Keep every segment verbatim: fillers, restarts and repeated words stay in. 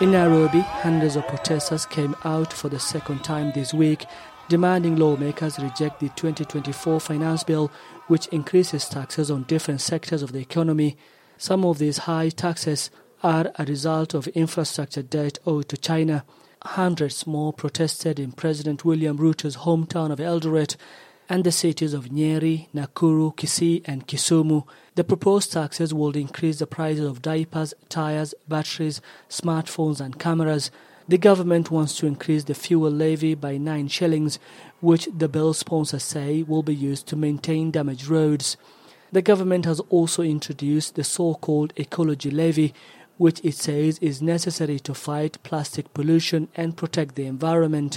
In Nairobi, hundreds of protesters came out for the second time this week, demanding lawmakers reject the twenty twenty-four finance bill, which increases taxes on different sectors of the economy. Some of these high taxes are a result of infrastructure debt owed to China. Hundreds more protested in President William Ruto's hometown of Eldoret and the cities of Nyeri, Nakuru, Kisii and Kisumu. The proposed taxes would increase the prices of diapers, tyres, batteries, smartphones and cameras. The government wants to increase the fuel levy by nine shillings, which the bill sponsors say will be used to maintain damaged roads. The government has also introduced the so-called ecology levy, which it says is necessary to fight plastic pollution and protect the environment.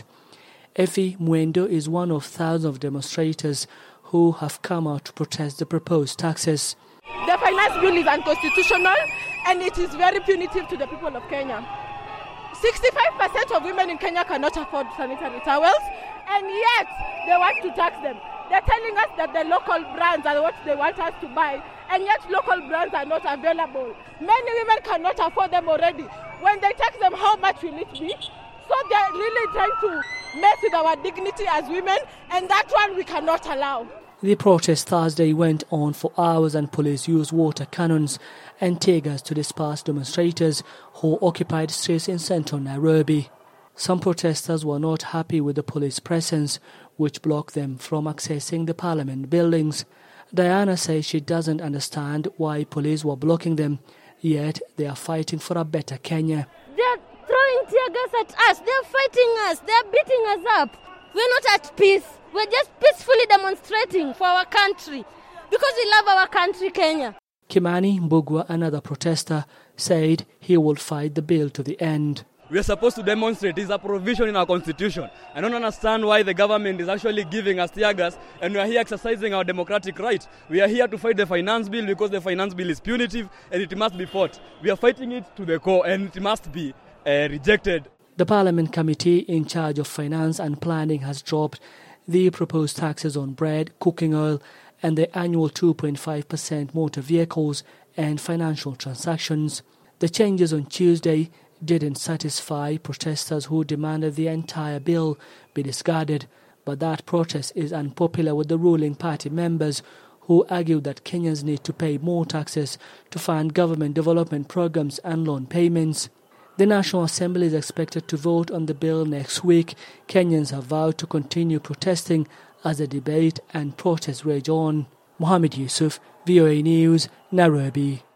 Effie Mwendo is one of thousands of demonstrators who have come out to protest the proposed taxes. The finance bill is unconstitutional and it is very punitive to the people of Kenya. sixty-five percent of women in Kenya cannot afford sanitary towels, and yet they want to tax them. They're telling us that the local brands are what they want us to buy, and yet local brands are not available. Many women cannot afford them already. When they tax them, how much will it be? So they're really trying to mess with our dignity as women, and that one we cannot allow. The protest Thursday went on for hours and police used water cannons and tear gas to disperse demonstrators who occupied streets in central Nairobi. Some protesters were not happy with the police presence, which blocked them from accessing the parliament buildings. Diana says she doesn't understand why police were blocking them, yet they are fighting for a better Kenya. They're throwing tear gas at us, they're fighting us, they're beating us up. We're not at peace. We're just peacefully demonstrating for our country because we love our country, Kenya. Kimani Mbugua, another protester, said he will fight the bill to the end. We are supposed to demonstrate. It's a provision in our constitution. I don't understand why the government is actually giving us tear gas and we are here exercising our democratic right. We are here to fight the finance bill because the finance bill is punitive and it must be fought. We are fighting it to the core and it must be uh, rejected. The Parliament Committee in charge of finance and planning has dropped the proposed taxes on bread, cooking oil and the annual two point five percent motor vehicles and financial transactions. The changes on Tuesday didn't satisfy protesters who demanded the entire bill be discarded, but that protest is unpopular with the ruling party members who argue that Kenyans need to pay more taxes to fund government development programs and loan payments. The National Assembly is expected to vote on the bill next week. Kenyans have vowed to continue protesting as the debate and protests rage on. Mohammed Yusuf, V O A News, Nairobi.